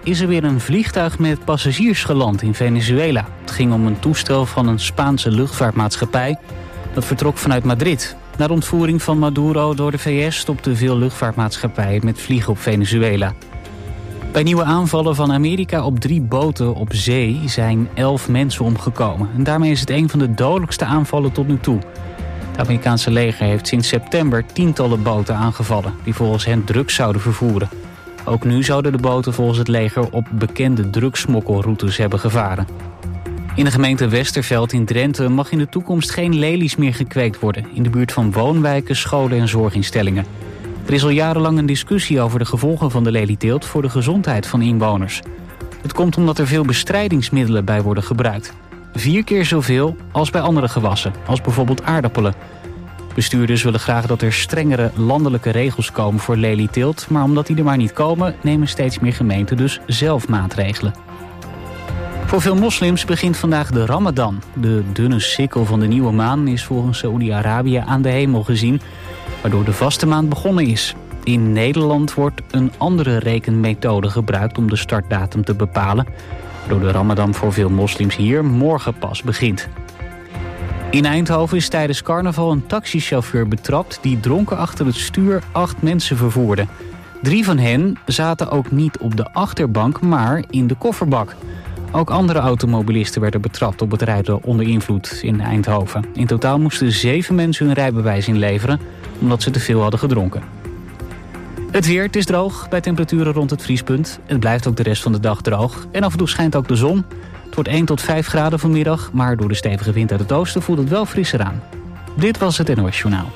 is er weer een vliegtuig met passagiers geland in Venezuela. Het ging om een toestel van een Spaanse luchtvaartmaatschappij dat vertrok vanuit Madrid. Na de ontvoering van Maduro door de VS stopten veel luchtvaartmaatschappijen met vliegen op Venezuela. Bij nieuwe aanvallen van Amerika op 3 boten op zee zijn 11 mensen omgekomen. En daarmee is het een van de dodelijkste aanvallen tot nu toe. Het Amerikaanse leger heeft sinds september tientallen boten aangevallen die volgens hen drugs zouden vervoeren. Ook nu zouden de boten volgens het leger op bekende drugssmokkelroutes hebben gevaren. In de gemeente Westerveld in Drenthe mag in de toekomst geen lelies meer gekweekt worden in de buurt van woonwijken, scholen en zorginstellingen. Er is al jarenlang een discussie over de gevolgen van de lelieteelt voor de gezondheid van inwoners. Het komt omdat er veel bestrijdingsmiddelen bij worden gebruikt. 4 keer zoveel als bij andere gewassen, als bijvoorbeeld aardappelen. Bestuurders willen graag dat er strengere landelijke regels komen voor lelieteelt, maar omdat die er maar niet komen, nemen steeds meer gemeenten dus zelf maatregelen. Voor veel moslims begint vandaag de Ramadan. De dunne sikkel van de nieuwe maan is volgens Saoedi-Arabië aan de hemel gezien, waardoor de vaste maand begonnen is. In Nederland wordt een andere rekenmethode gebruikt om de startdatum te bepalen, waardoor de Ramadan voor veel moslims hier morgen pas begint. In Eindhoven is tijdens carnaval een taxichauffeur betrapt die dronken achter het stuur 8 mensen vervoerde. 3 van hen zaten ook niet op de achterbank, maar in de kofferbak. Ook andere automobilisten werden betrapt op het rijden onder invloed in Eindhoven. In totaal moesten 7 mensen hun rijbewijs inleveren omdat ze te veel hadden gedronken. Het weer, het is droog bij temperaturen rond het vriespunt. Het blijft ook de rest van de dag droog. En af en toe schijnt ook de zon. Het wordt 1 tot 5 graden vanmiddag, maar door de stevige wind uit het oosten voelt het wel frisser aan. Dit was het NOS Journaal.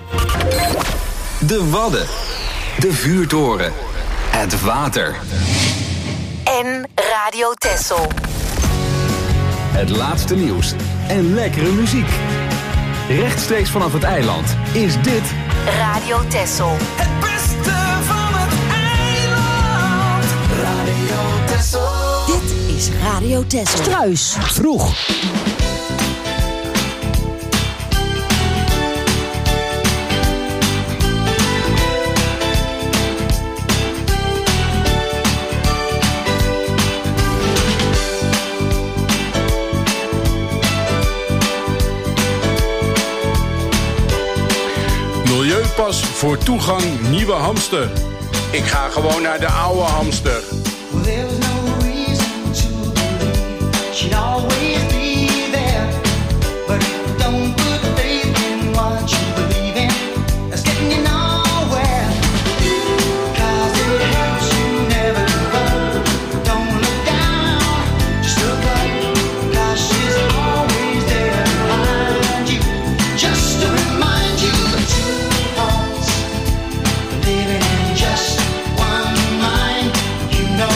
De Wadden. De vuurtoren. Het water. En Radio Texel. Het laatste nieuws en lekkere muziek. Rechtstreeks vanaf het eiland is dit Radio Texel. Het beste van het eiland. Radio Texel. Dit is Radio Texel. Struis. Vroeg. Milieupas voor toegang Nieuwe Hamster. Ik ga gewoon naar de oude hamster. Living in just one mind, you know.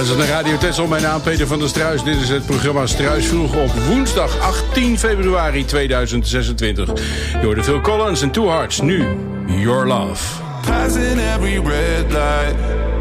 Luister naar Radio Texel, mijn naam Peter van der Struis. Dit is het programma Struis Vroeg op woensdag 18 februari 2026. Je hoorde Phil Collins en Two Hearts. Nu, Your Love. Passing every red light,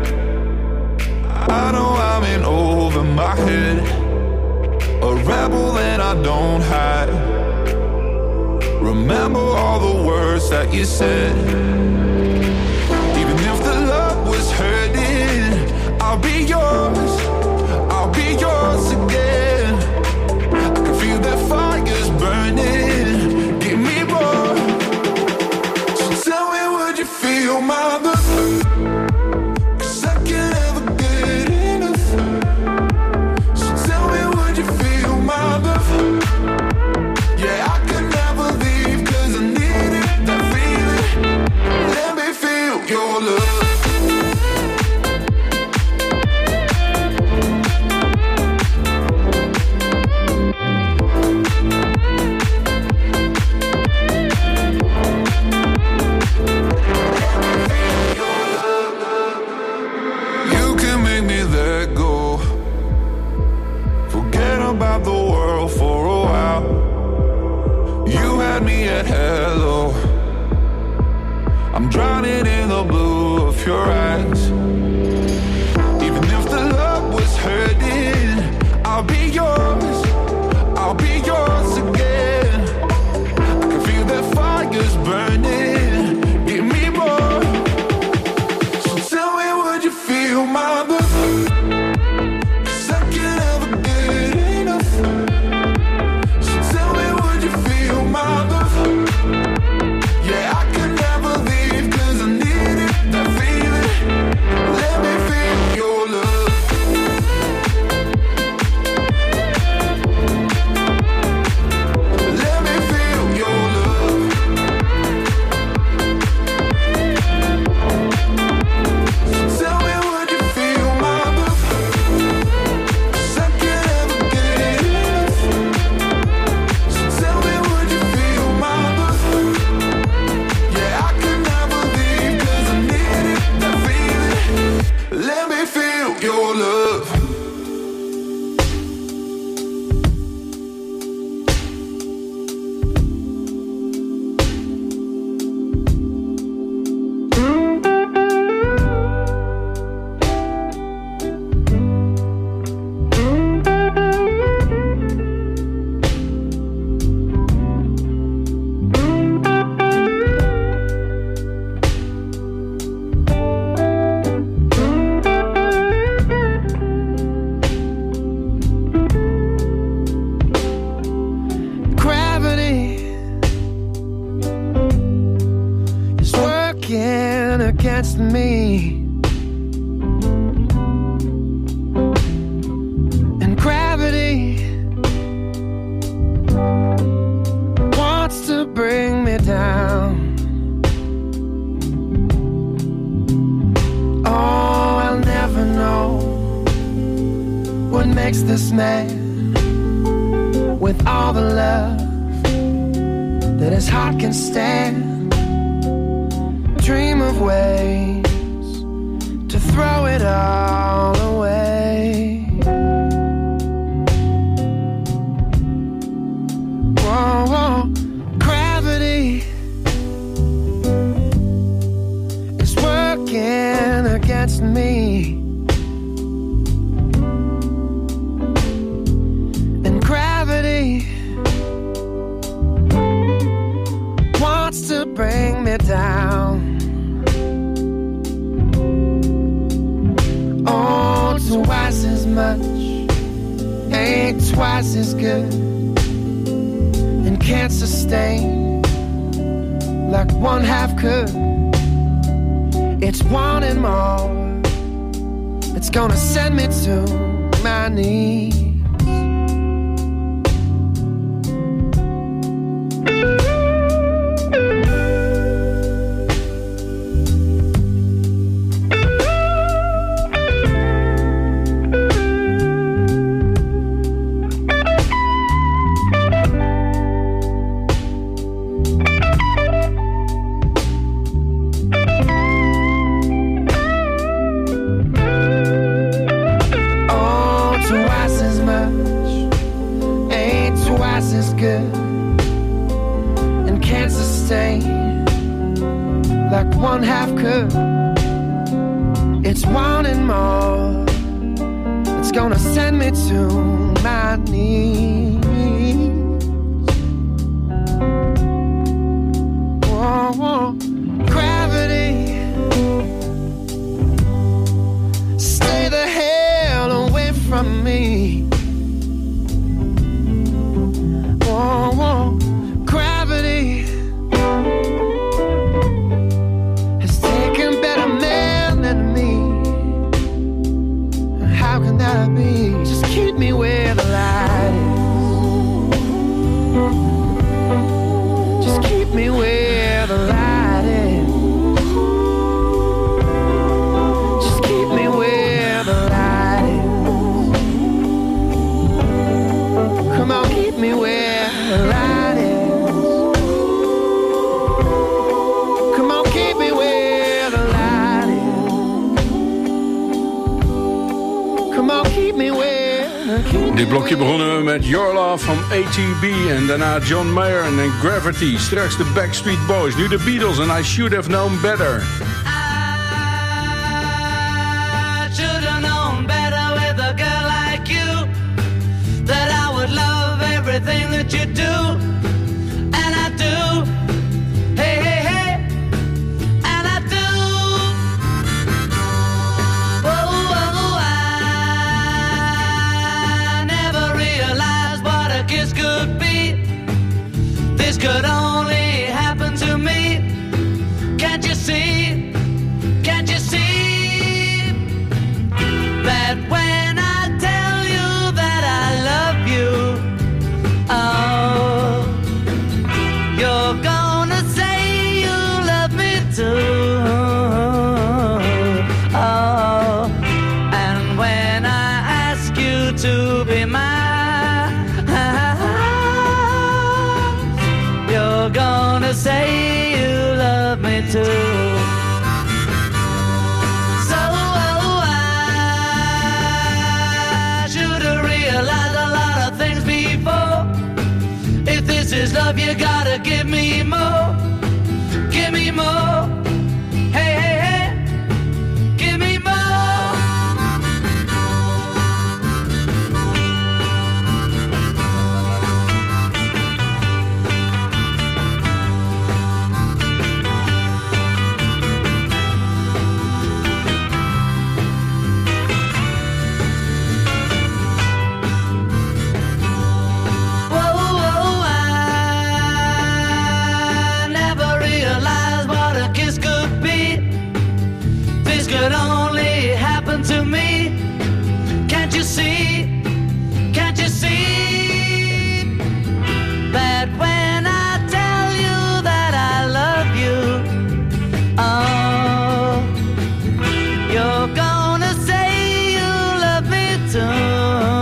I know I'm in over my head, a rebel and I don't hide. Remember all the words that you said. Even if the love was hurting, I'll be yours, I'll be yours again. I can feel that fire's burning, give me more. So tell me, would you feel my love? 'Cause I can't ever get enough. So tell me, would you feel my love? Yeah, I can never leave 'cause I need it, that feeling. Let me feel your love. About the world for a while. You had me at hello. I'm drowning in the blue of your eyes. Even if the love was hurting, I'll be yours, I'll be yours again. I can feel that fire's burning, give me more. So tell me, would you feel my love? good and can't sustain like one half could. It's wanting more. It's gonna send me to my knees. Whoa, whoa. Gravity, stay the hell away from me. Whoa, whoa. Gravity has taken better men than me. How can that be? Just keep me where the light is. Just keep me where the light is. Just keep me where the light is. Come on, keep me where the light is. Come on, keep me where the light is. Come on, keep me where. Dit blokje begonnen we met Your Love van ATB en daarna John Mayer en Gravity. Straks de Backstreet Boys, nu de Beatles en I Should Have Known Better. I should have known better with a girl like you, that I would love everything that you do, and I do. Hey, hey, hey, and I do. Oh, oh, I never realized what a kiss could be. This could only happen to me. Can't you see? Can't you see that when I tell you that I love you, oh, you're gonna say you love me too. Oh, and when I ask you to be mine, you're gonna say you love me too. So I should have realized a lot of things before. If this is love, you gotta give me more. Give me more. Hey, hey, hey. Give me more. Whoa, whoa, I never realized what a kiss could be. This could only happen to me. Can't you see? Can't you see that when I tell you that I love you, oh, you're gonna say you love me too.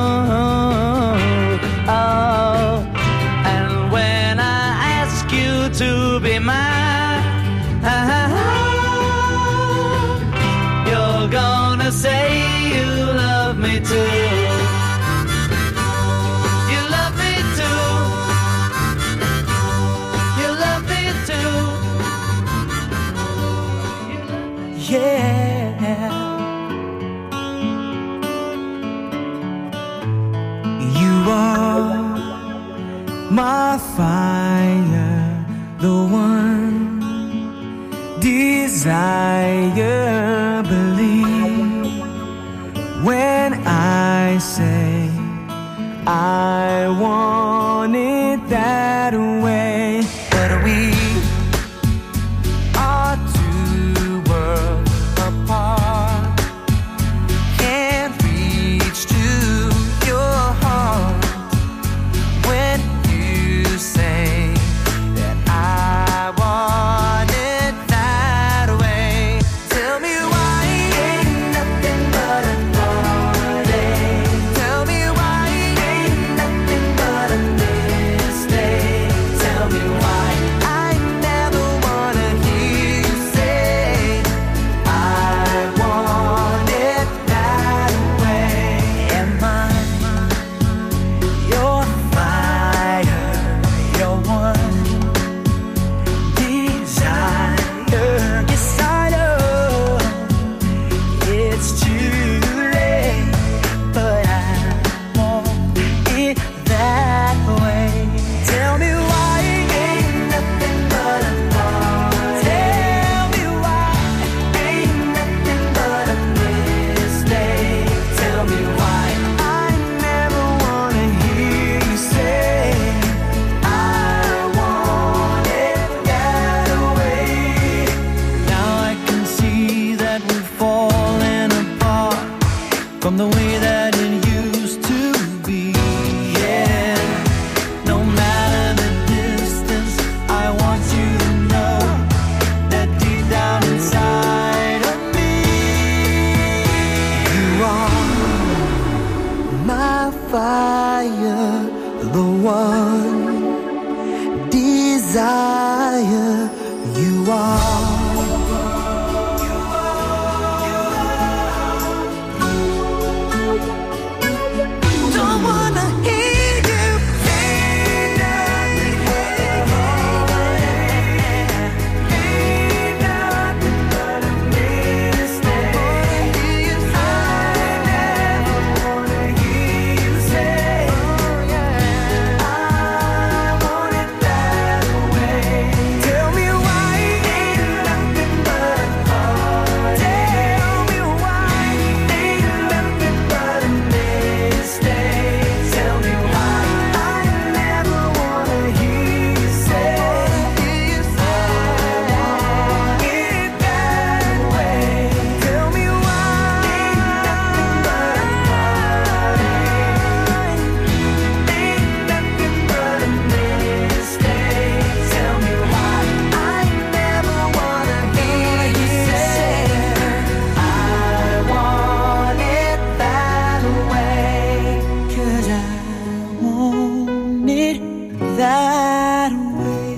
Oh, and when I ask you to be mine, you're gonna say you love me too. You love me too. You love me too. Yeah. You are my fire, the one desire. Believe when I say I want it that way. But we are two worlds apart. Can't reach to your heart when you say that I want it that way. Tell me why ain't nothing but a heartache. Tell me why ain't nothing but a mistake. Tell the one desire you are. Don't wanna hear you say nothing, ain't nothing but a mistake. I never wanna hear you say, I want it that way. Tell me why ain't nothing but a heart. Tell me why ain't nothing but a mistake. Tell me why I never wanna hear you say, I want it that way. Tell me why ain't nothing but a heart. Ain't nothing but a mistake. Tell me why I never wanna hear you say, I want it that way. 'Cause I want it that way.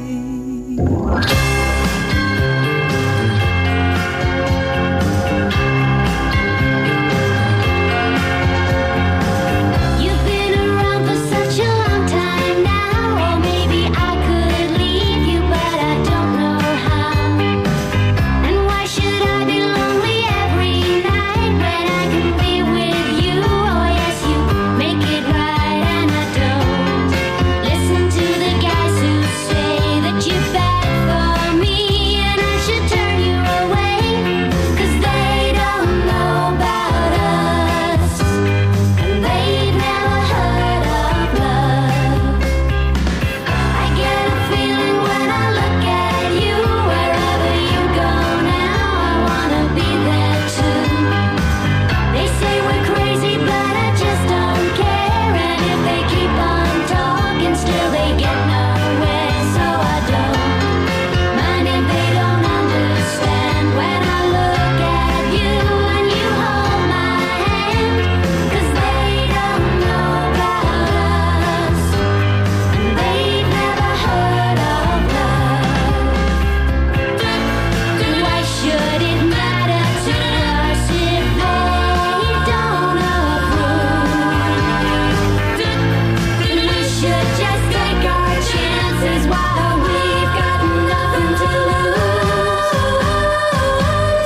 You've been around for such a long time now, or maybe I could leave you, but I don't know how. And why should I be lonely every night when I can be with you? Oh yes, you make it right, and I don't listen to the guys who say that you're bad for me, and I should turn you away, 'cause they don't know about us, and they've never heard of love. I get a feeling when I look at you, wherever you go now, I wanna be there too. They say we're crazy, but I just don't care, and if they keep on talking, still they get nowhere, so I don't mind if they don't understand when I look at you and you hold my hand, 'cause they don't know about us, and they've never heard of love. Why should it matter to us if they don't approve? We should just take our chances while we've got nothing to lose.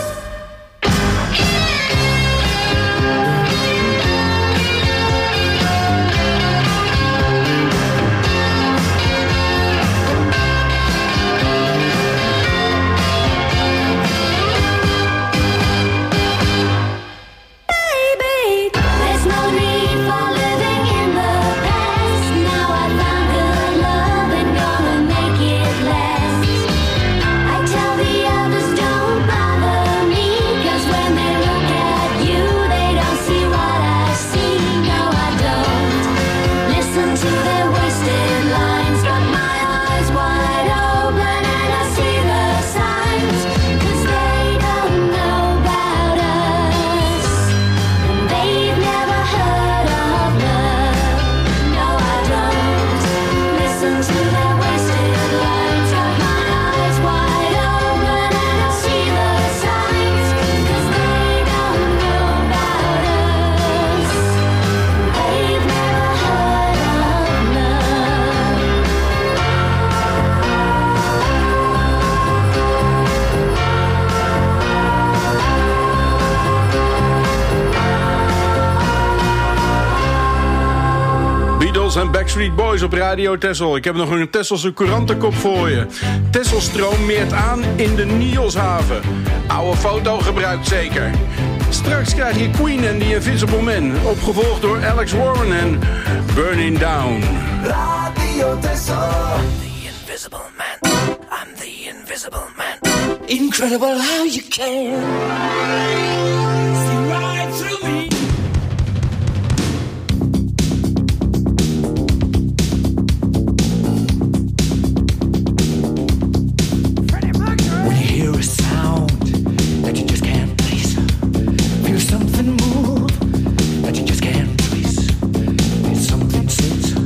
Baby, there's no need for living in the past. Now I found good love and gonna make it last. I tell the others don't bother me, 'cause when they look at you, they don't see what I see. No, I don't listen to their wasted lines. Got my eyes wide open and I see the signs, 'cause they don't know about us, and they've never heard of love. No, I don't listen to their wasted lines. Got my eyes wide open and I see the signs, 'cause they don't know about us, and they've never heard of love. Beatles en Backstreet Boys op Radio Texel. Ik heb nog een Texelse courantenkop voor je. Tesselstroom meert aan in de Nielshaven. Oude foto gebruikt zeker. Straks krijg je Queen en The Invisible Man. Opgevolgd door Alex Warren en Burning Down. Radio Texel. The invisible man. I'm the invisible man. Incredible how you can see right through me. Feel something move that you just can't trace. Feel something sit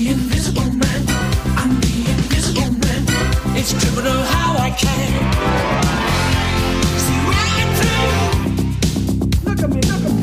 invisible man. I'm the invisible man. It's criminal how I can see right through. Look at me, look at me.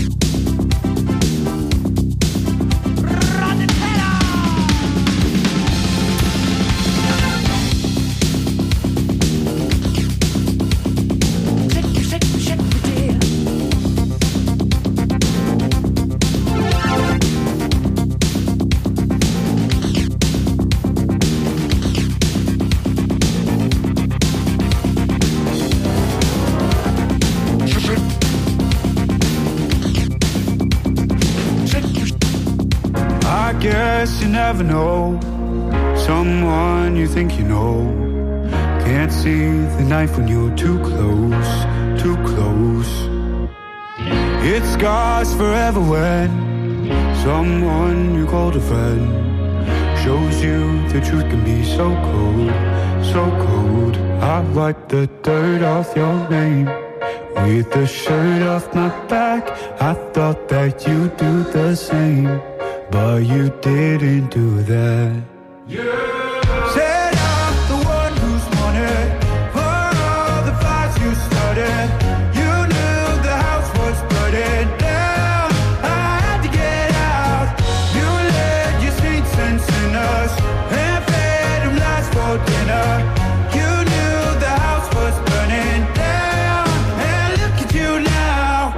Guess you never know someone you think you know. Can't see the knife when you're too close, too close. It scars forever when someone you called a friend shows you the truth can be so cold, so cold. I wipe the dirt off your name with the shirt off my back. I thought that you'd do the same, but you didn't do that. Said I'm the one who's wanted for all the fights you started. You knew the house was burning down. I had to get out. You led your saints and sinners and fed them lies for dinner. You knew the house was burning down, and look at you now.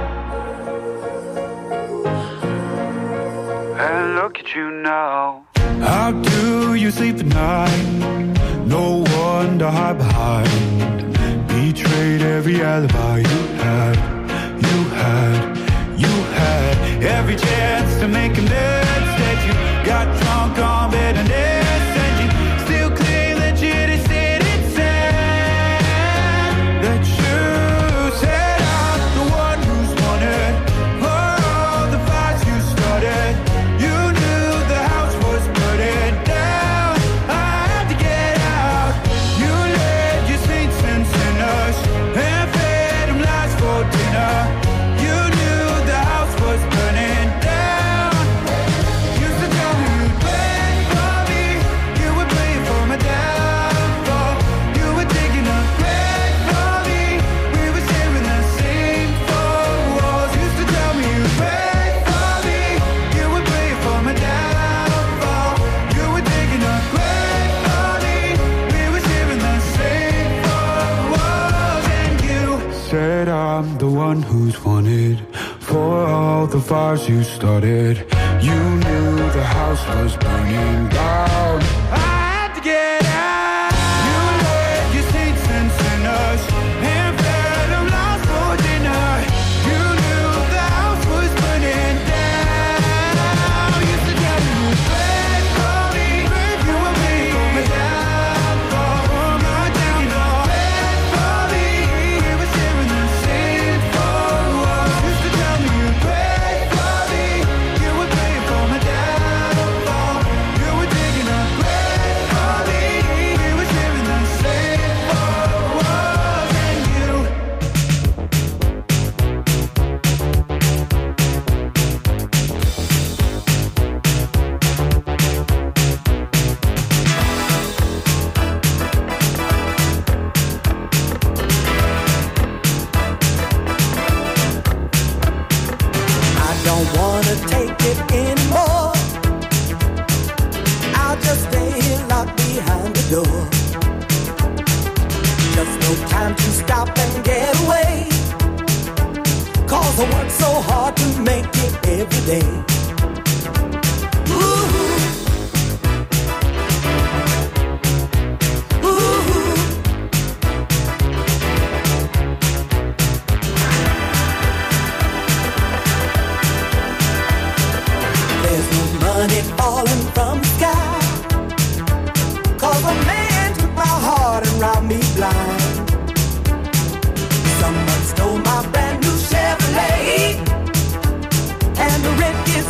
And look at you now. How do you sleep at night? No one to hide behind. Betrayed every alibi you had. You had, you had every chance to make amends. Instead you got drunk on bitterness, and you still claim that you just didn't say that you said I'm the one who's wanted for all the fights you started. You knew the house was burning down. I had to get out. You led your saints and sinners and fed them lies for dinner. You knew the house was burning down. Used to tell me you'd pray for me. You would pray for my downfall. You were digging a grave for me. We were sharing the same four walls. Used to tell me you'd pray for me. You would pray for my downfall. You were digging a grave for me. We were sharing the same four walls. And you said I'm the one who's wanted for all the fires you started. You knew the house was burning down. I had to get out. You led your saints and sinners and fed them lies for dinner. You knew the house was burning down. Used to tell me you'd pray for me. You were praying for my downfall, for my downfall. Pray for me. We were sharing the same four walls. Used to tell me you'd pray for me. You were praying for my downfall. You were digging a grave for me. We were sharing the same four walls. And you I don't wanna take it anymore. I'll just stay here locked behind the door. Just no time to stop and get away. 'Cause I work so hard to make it every day. Ooh. Ooh. There's no money falling from the sky. 'Cause a man took my heart and robbed me blind. Someone stole my brand new Chevrolet, and the rent is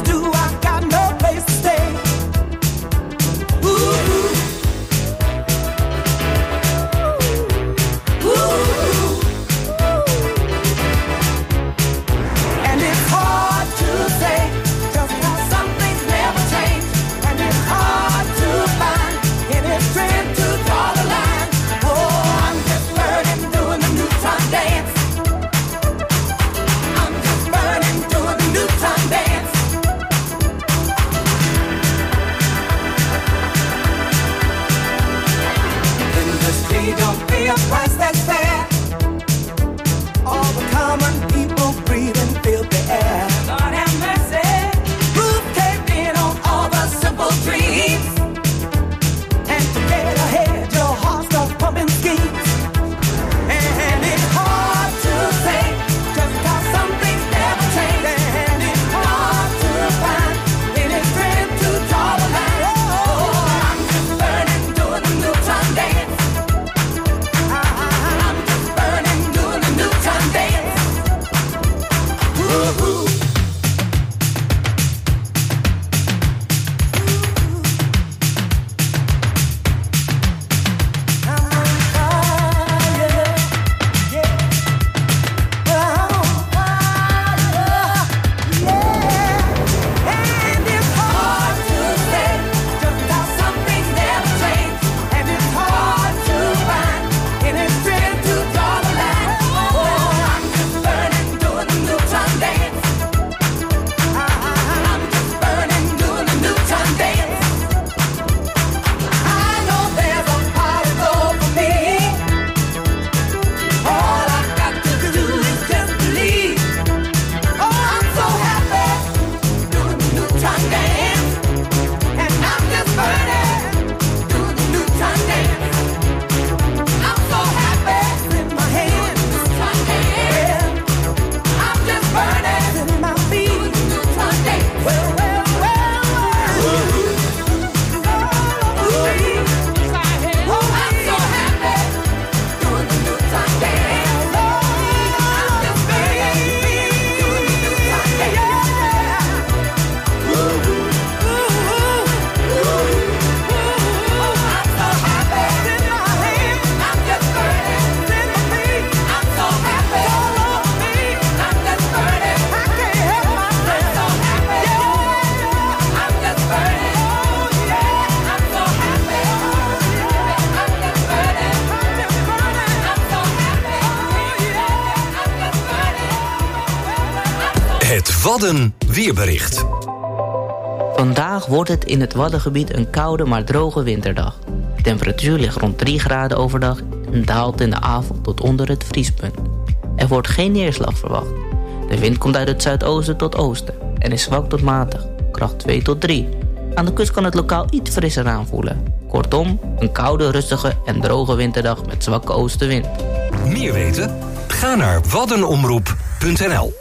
Wadden weerbericht. Vandaag wordt het in het Waddengebied een koude maar droge winterdag. De temperatuur ligt rond 3 graden overdag en daalt in de avond tot onder het vriespunt. Er wordt geen neerslag verwacht. De wind komt uit het zuidoosten tot oosten en is zwak tot matig, kracht 2 tot 3. Aan de kust kan het lokaal iets frisser aanvoelen. Kortom, een koude, rustige en droge winterdag met zwakke oostenwind. Meer weten? Ga naar waddenomroep.nl.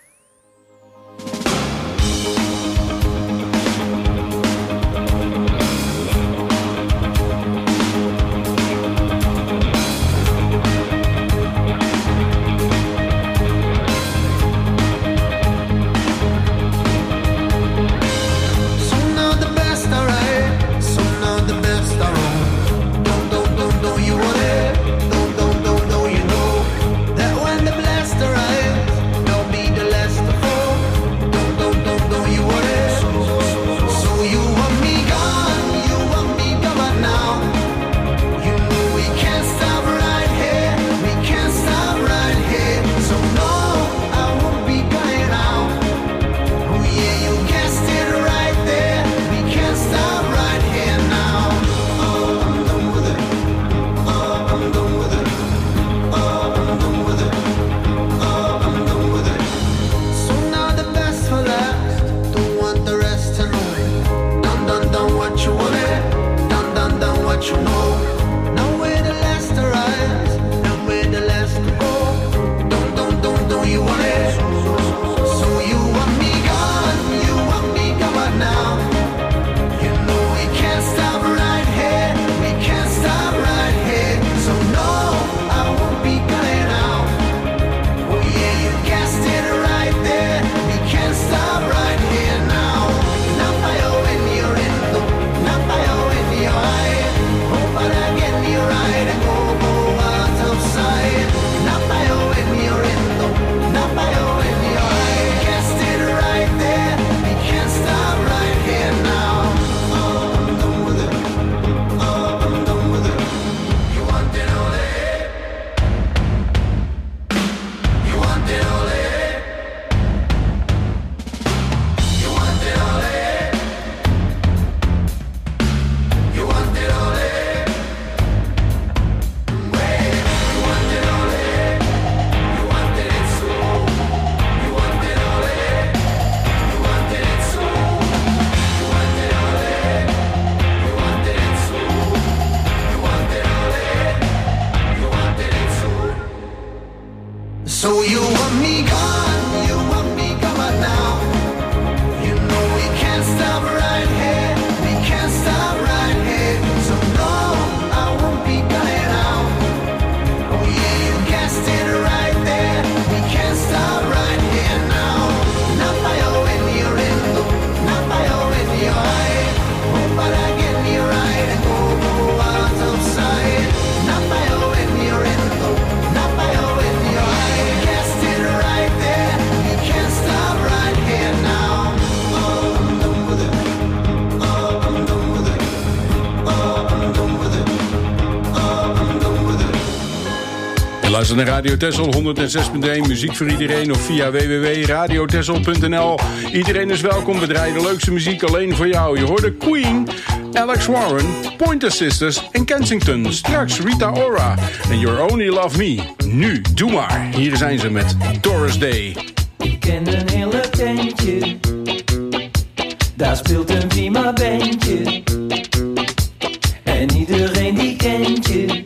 Luister naar Radio Texel 106.1, muziek voor iedereen of via www.radiotexel.nl. Iedereen is welkom, we draaien de leukste muziek alleen voor jou. Je hoorde Queen, Alex Warren, Pointer Sisters en Kensington. Straks Rita Ora en You Only Love Me. Nu, doe maar. Hier zijn ze met Doris Day. Ik ken een hele tentje, daar speelt een prima bandje. En iedereen die kent je.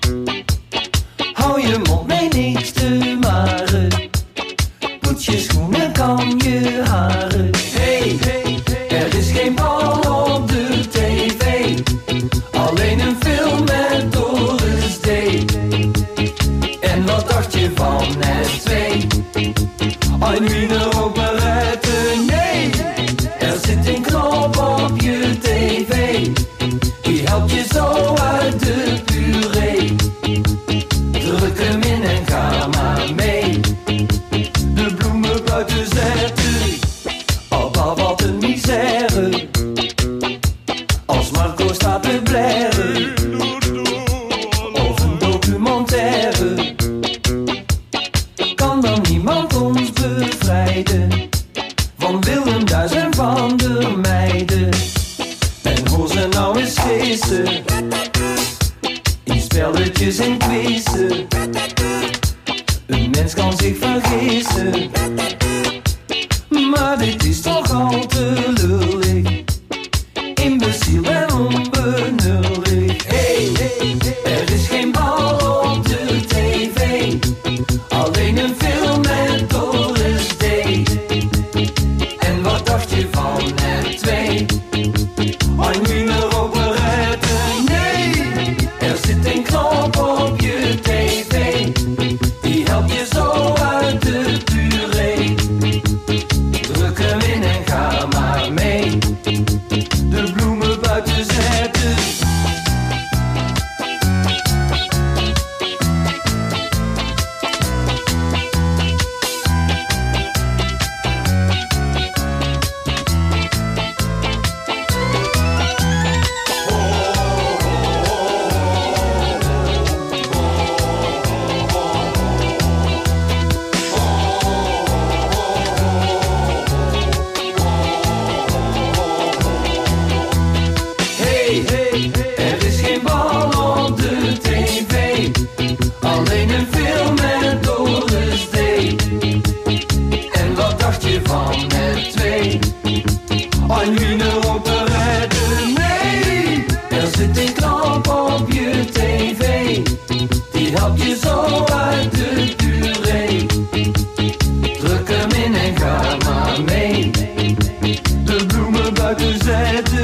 Hou je mond, nee niks te maren. Poets je schoenen, kam je haren. Hey, er is geen bal op de tv. Alleen een film met Doris Day. En wat dacht je van het twee? Ein Wiener ook maar uit de nee. Er zit een knop op je tv. er nou eens feesten. In spelletjes en quizzen. Een mens kan zich vergissen. Maar dit is toch al te lullig. Imbeciel en onbenullig. Hey, er is geen bal op de tv. Alleen een film met Doris Day. En wat dacht je van het 2? Een operette, nee. Er zit een knop op je tv. Die helpt je zo uit de puree. Druk hem in en ga maar mee. De bloemen buiten zetten. Er is geen bal op de tv. Alleen een film met Doris Day. En wat dacht je van het 2? Een operette, nee. Er zit een knop op je tv. Die helpt je zo uit de puree. Druk hem in en ga maar mee. De bloemen buiten zetten.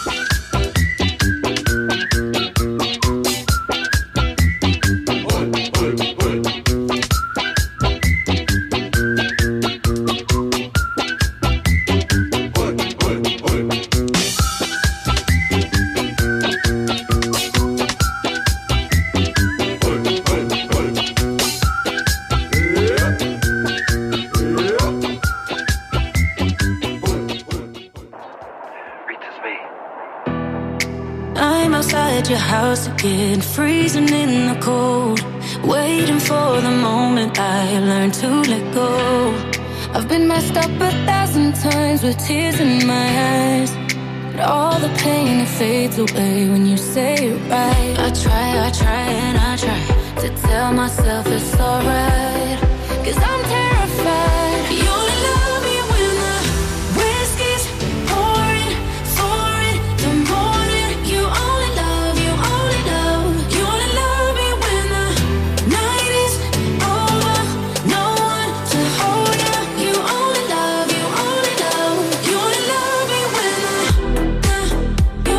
I'm outside your house again, freezing in the cold, waiting for the moment I learn to let go. I've been messed up 1,000 times with tears in my eyes, but all the pain, it fades away when you say it right. I try and I try to tell myself it's alright, 'cause I'm terrified. You only love me when the whiskey's pouring, pouring the morning. You only love, you only love. You only love me when the night is over, no one to hold you. You only love, you only love. You only love me when the you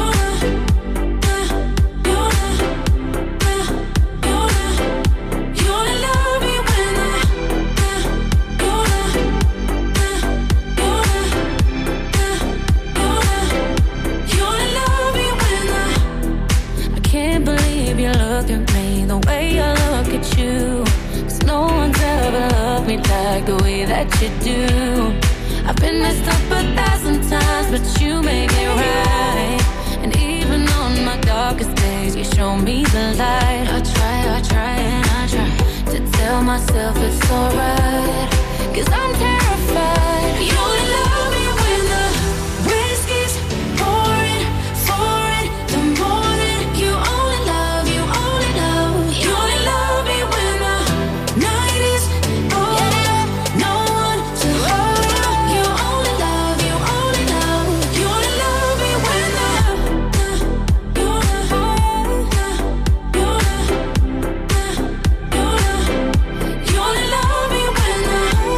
only love me when the I can't believe you look at me the way I look at you, 'cause no one's ever loved me like the way that you do. I've been messed up 1,000 times, but you make it right. And even on my darkest days, you show me the light. I try and I try to tell myself it's alright, 'cause I'm terrified. You only love me when the whiskey's pouring, pouring the morning. You only love, you only love. You only love me when the night is over, no one to hold you. You only love, you only love. You only love me when the you only love me when the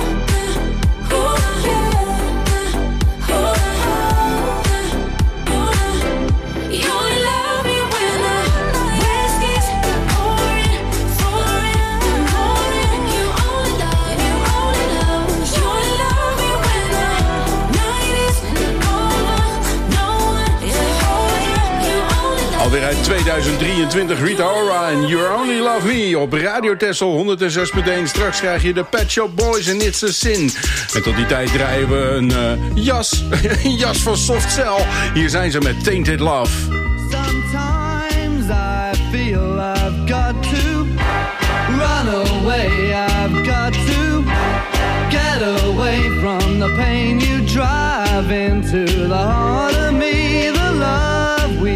Alweer uit 2023, Rita Ora en You Only Love Me op Radio Texel 106.1. Straks krijg je de Pet Shop Boys en It's a Sin. En tot die tijd draaien we een jas van Soft Cell. Hier zijn ze met Tainted Love. Sometimes I feel I've got to run away. I've got to get away from the pain you drive into the heart of me. The love we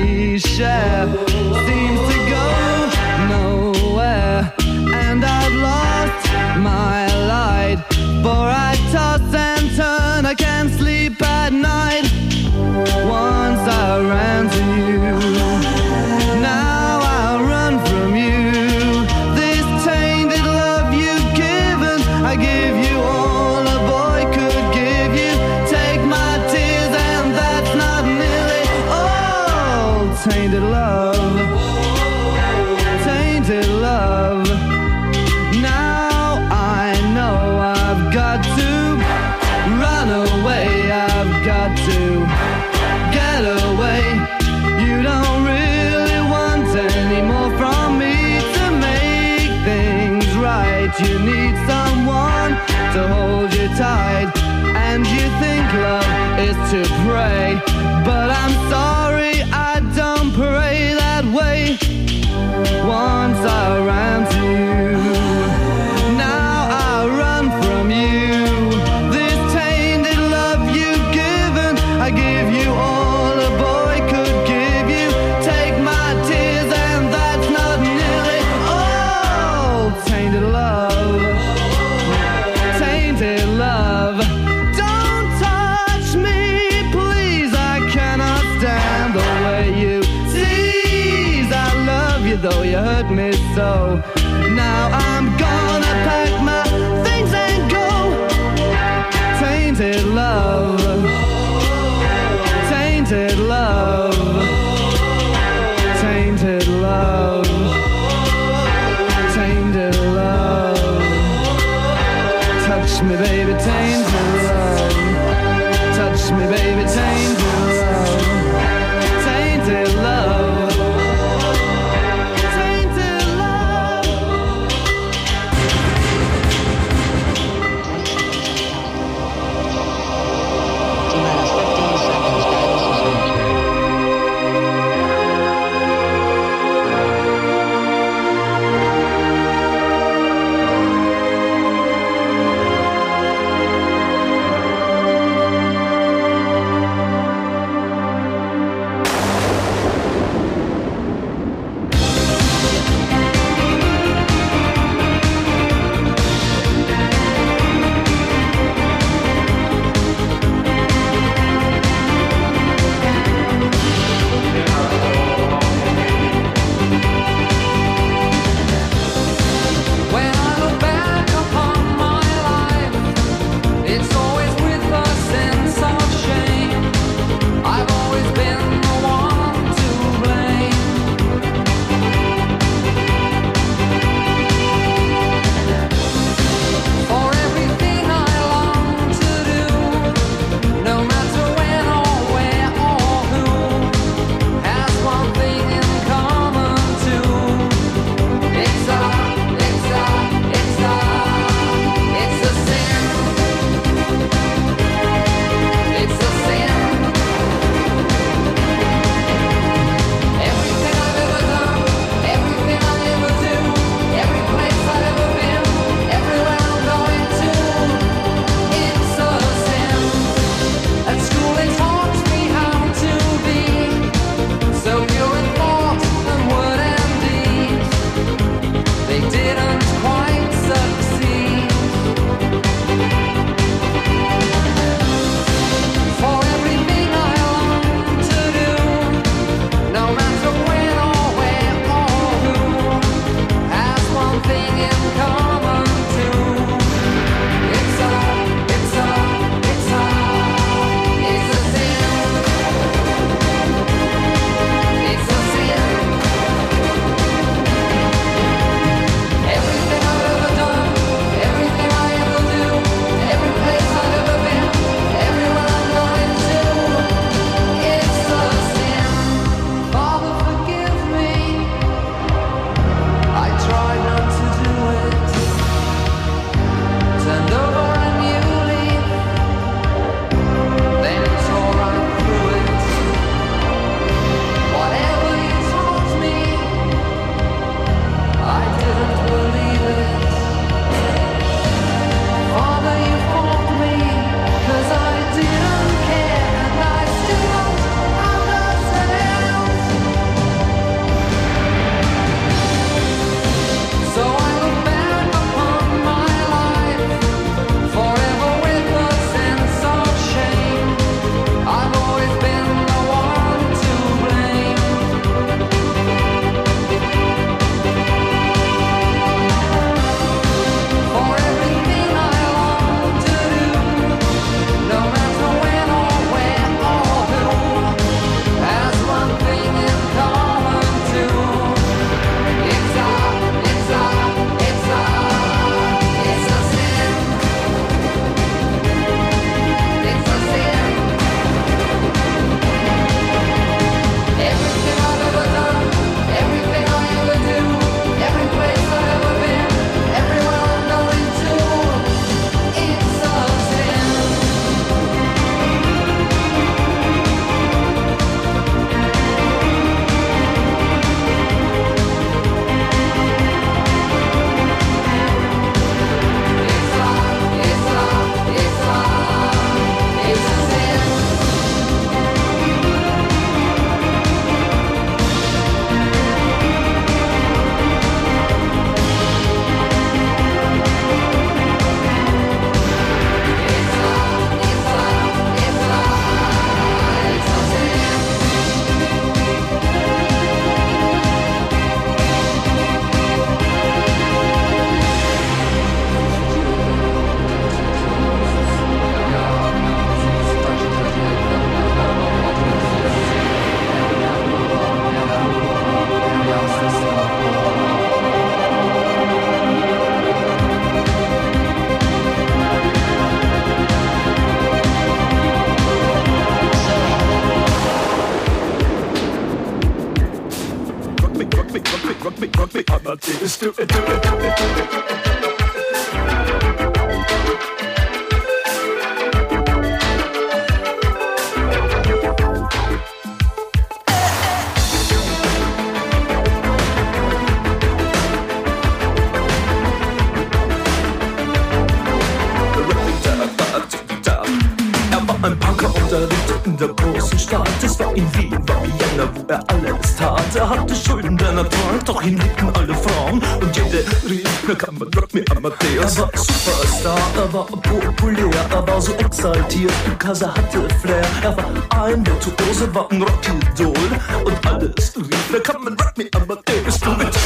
tainted love, tainted love. Now I know I've got to run away, I've got to get away. You don't really want any more from me to make things right. You need someone to hold you tight, and you think love is to pray, but I'm sorry, I don't pray that way. Once I ran to you, now I run from you. This tainted love you've given, I give you all a boy could give you. Take my tears and that's not nearly all. Tainted love, tainted love. Don't touch me, please, I cannot stand the way you tease. I love you though you hurt me so. Now I'm gonna pack my things and go. Tainted love, tainted love, tainted love, tainted love. Touch me baby, tainted love. Touch me baby, tainted love. Tainted love. Tainted love. rock me, Amadeus, do it, do it, do it, do it. Ein Punker und er lebte in der großen Stadt. Es war in Wien, war Vienna, wo er alles tat. Er hatte Schulden, denn er trank, doch ihn liebten alle Frauen. Und jede rief, na kann man rock me Amadeus. Er war Superstar, er war populär, er war so exaltiert, because er hatte Flair. Er war ein Virtuose, war ein Rockidol. Und alles rief, na kann man rock me Amadeus. Du mit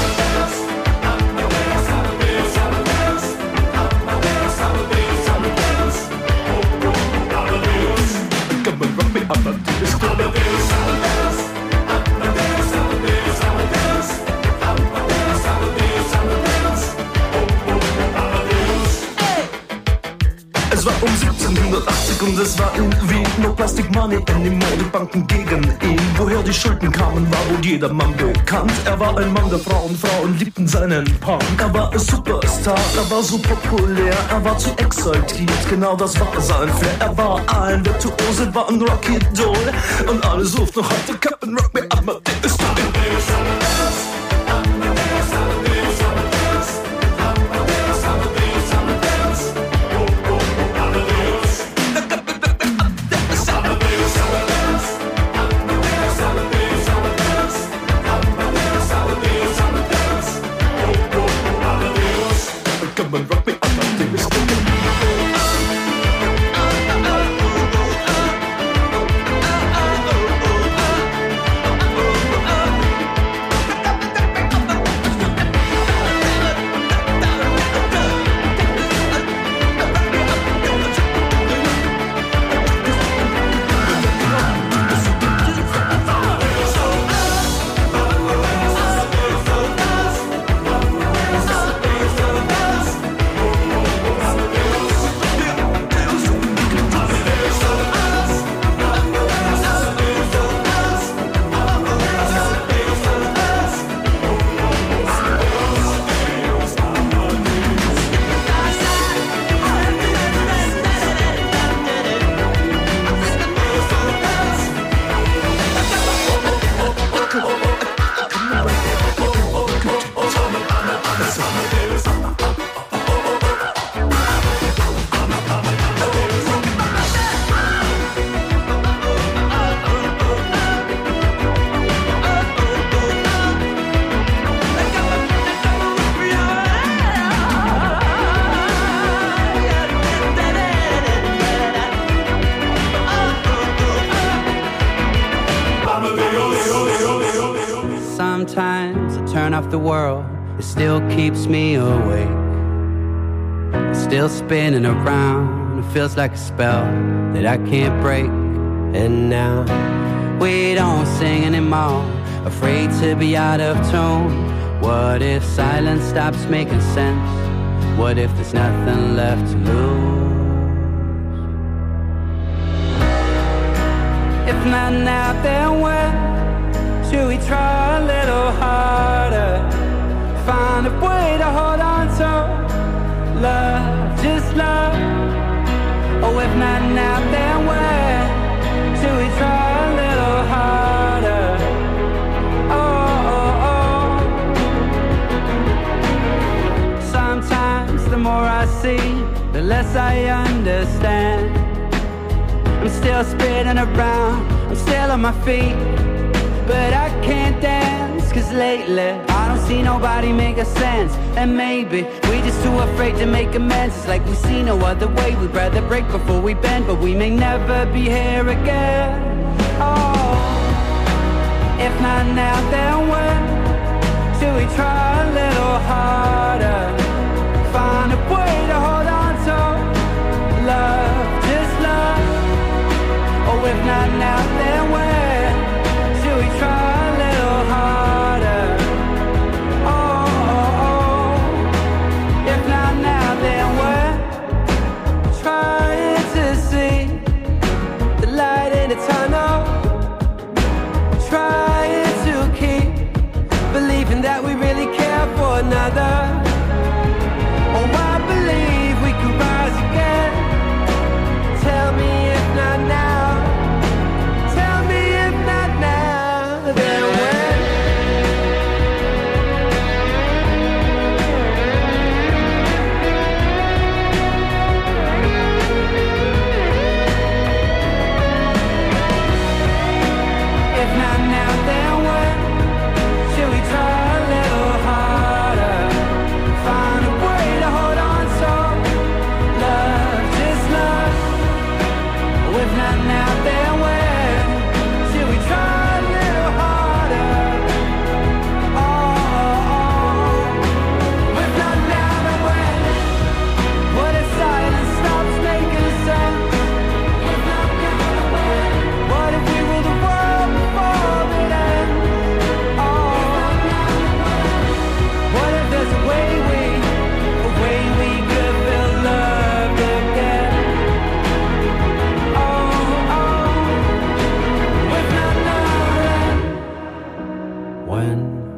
Es war um 1780 und es war in Wien. No Plastic Money anymore, die Banken gegen ihn. Woher die Schulden kamen, war wohl jedermann bekannt. Er war ein Mann der Frauen, Frauen liebten seinen Punk. Er war ein Superstar, er war so populär, er war zu exaltiert, genau das war sein Flair. Er war ein Virtuose, war ein Rockidol. Und alle suchten noch heute Captain Rock me Amadeus. Sometimes I turn off the world, it still keeps me awake. It's still spinning around, it feels like a spell that I can't break. And now we don't sing anymore, afraid to be out of tune. What if silence stops making sense? What if there's nothing left to lose? If not now, then when? Should we try a little harder? Find a way to hold on to love, just love. Oh, if not now, then when? Should we try a little harder? Oh, oh, oh. Sometimes the more I see, the less I understand. I'm still spinning around, I'm still on my feet, but I can't dance, cause lately I don't see nobody make a sense. And maybe we just too afraid to make amends. It's like we see no other way, we'd rather break before we bend, but we may never be here again. Oh, if not now, then when? Should we try a little harder? Find a way to hold on to love, just love. Oh, if not now, then when? We try a little harder. Oh, oh, oh. If not now, then when? Trying to see the light in the tunnel. Trying to keep when?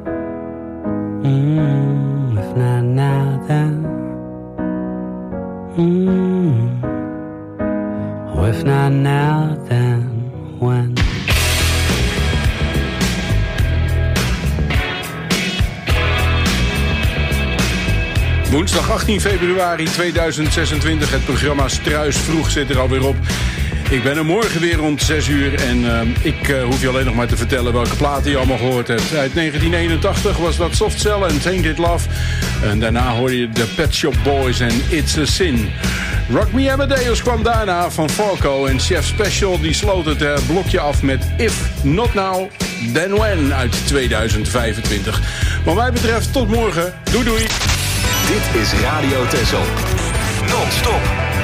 If not now, then. Oh, if not now, then when? Woensdag 18 februari 2026. Het programma Struis Vroeg zit er alweer op. Ik ben er morgen weer rond 6 uur. En ik hoef je alleen nog maar te vertellen welke platen je allemaal gehoord hebt. Uit 1981 was dat Soft Cell en Tainted Love. En daarna hoorde je de Pet Shop Boys en It's a Sin. Rock Me Amadeus kwam daarna van Falco. En Chef Special die sloot het blokje af met If Not Now, Then When uit 2025. Wat mij betreft tot morgen. Doei doei. Dit is Radio Texel. Non-stop.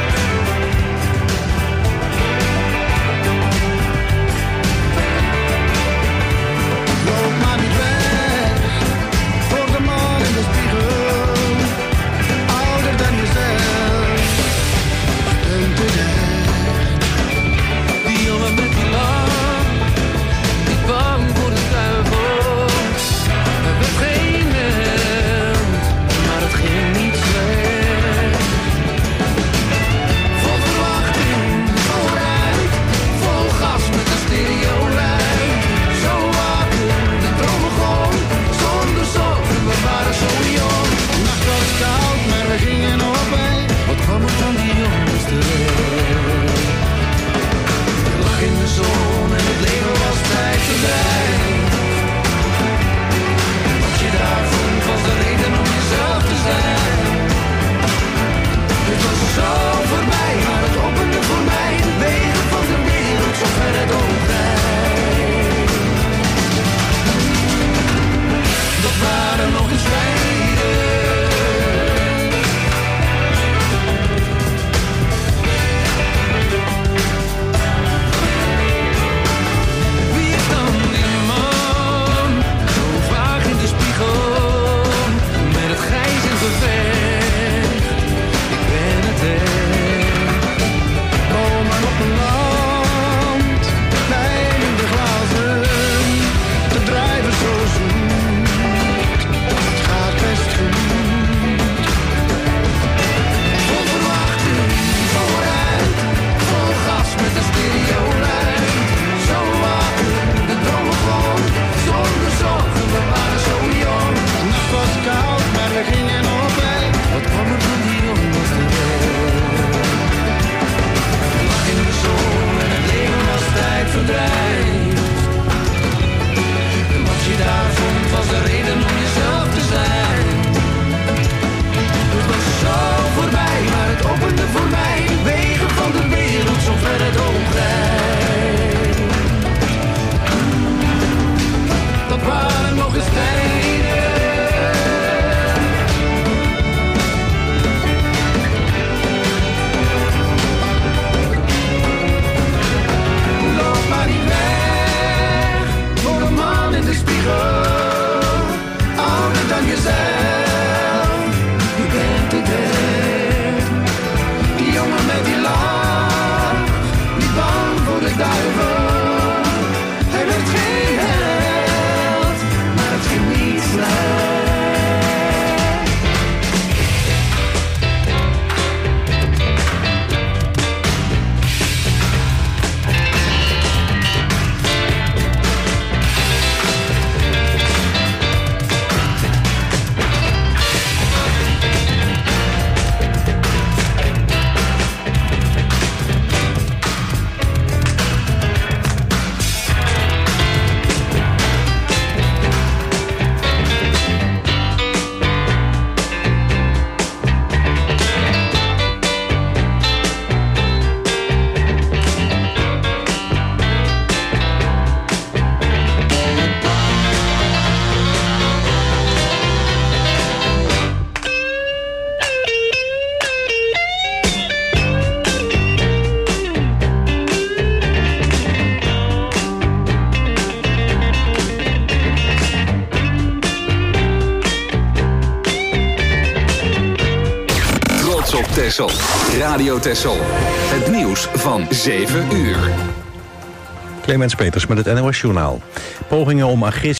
Loop maar niet weg voor de man in de spiegel. Ouder dan jezelf. En te Die jongen met die lach, die bang voor de duivel. Er werd geen held, maar het ging niet slecht. Vol verwachting, vooruit, vol gas met een stereolijn. Zo wakker, de droom begon, zonder zorgen, we waren zo jong. nacht was koud, maar we gingen op bij. Wat kwam er van die jongens terecht? Je lag in de zon en het leven was tijdverdrijf. Wat je daar vond was de reden om jezelf te zijn. Het was zo voorbij, maar het opende voor mij de wegen van de wereld, zo ver het oog reikt. Dat waren nog eens tijden. Wie is dan die man? Zo vaag in de spiegel, met het grijs in gevecht. Ik ben het echt. Komen op een land, lijn in de glazen. De drijven zo zoet, het gaat best goed. Vol verwachting, vooruit, vol gas met een stereolijn. Zo wakker, de droom begon, zonder zorgen, we waren zo jong. De nacht was koud, maar we gingen op bij. Wat kwam er van die jongens terecht? Je lag in de zon en het leven was tijdverdrijf. En wat je daar vond was de reden om jezelf te zijn. Het was zo voorbij, maar het opende voor mij de wegen van de wereld, zo ver het oog reikt. Dat waren nog eens tijden. Loop maar niet weg voor de man in de spiegel. Ouder dan jezelf, je bent het echt. Die jongen met die lach, die bang voor de duivel. Hij werd geen held, maar het ging niet slecht. Texel. Radio Texel. Het nieuws van 7 uur. Clemens Peters met het NOS Journaal. Pogingen om agressie